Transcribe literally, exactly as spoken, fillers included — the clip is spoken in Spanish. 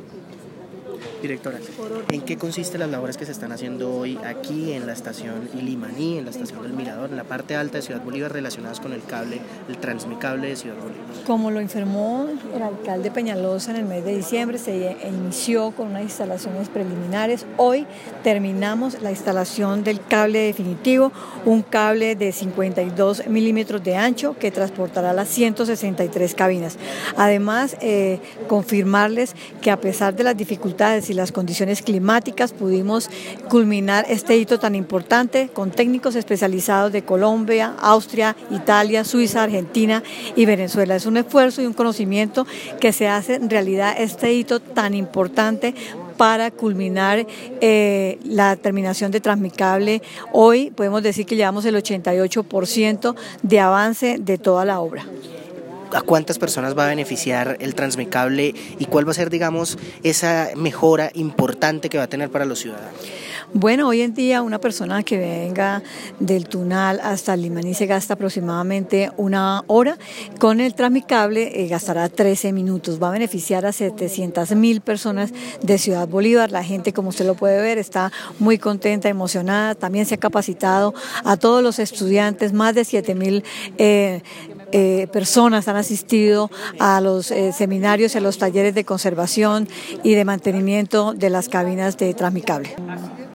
Directora, ¿en qué consisten las labores que se están haciendo hoy aquí en la estación Ilimaní, en la estación del Mirador, en la parte alta de Ciudad Bolívar, relacionadas con el cable, el Transmicable de Ciudad Bolívar? Como lo informó el alcalde Peñalosa, en el mes de diciembre se inició con unas instalaciones preliminares. Hoy terminamos la instalación del cable definitivo, un cable de cincuenta y dos milímetros de ancho que transportará las ciento sesenta y tres cabinas. Además, eh, confirmarles que a pesar de las dificultades y las condiciones climáticas pudimos culminar este hito tan importante con técnicos especializados de Colombia, Austria, Italia, Suiza, Argentina y Venezuela. Es un esfuerzo y un conocimiento que se hace en realidad este hito tan importante para culminar eh, la terminación de Transmicable. Hoy podemos decir que llevamos el ochenta y ocho por ciento de avance de toda la obra. ¿A cuántas personas va a beneficiar el Transmicable y cuál va a ser, digamos, esa mejora importante que va a tener para los ciudadanos? Bueno, hoy en día una persona que venga del Tunal hasta Limaní se gasta aproximadamente una hora. Con el Transmicable eh, gastará trece minutos. Va a beneficiar a setecientas mil personas de Ciudad Bolívar. La gente, como usted lo puede ver, está muy contenta, emocionada. También se ha capacitado a todos los estudiantes, más de siete mil eh, Eh, personas han asistido a los eh, seminarios y a los talleres de conservación y de mantenimiento de las cabinas de Transmicable.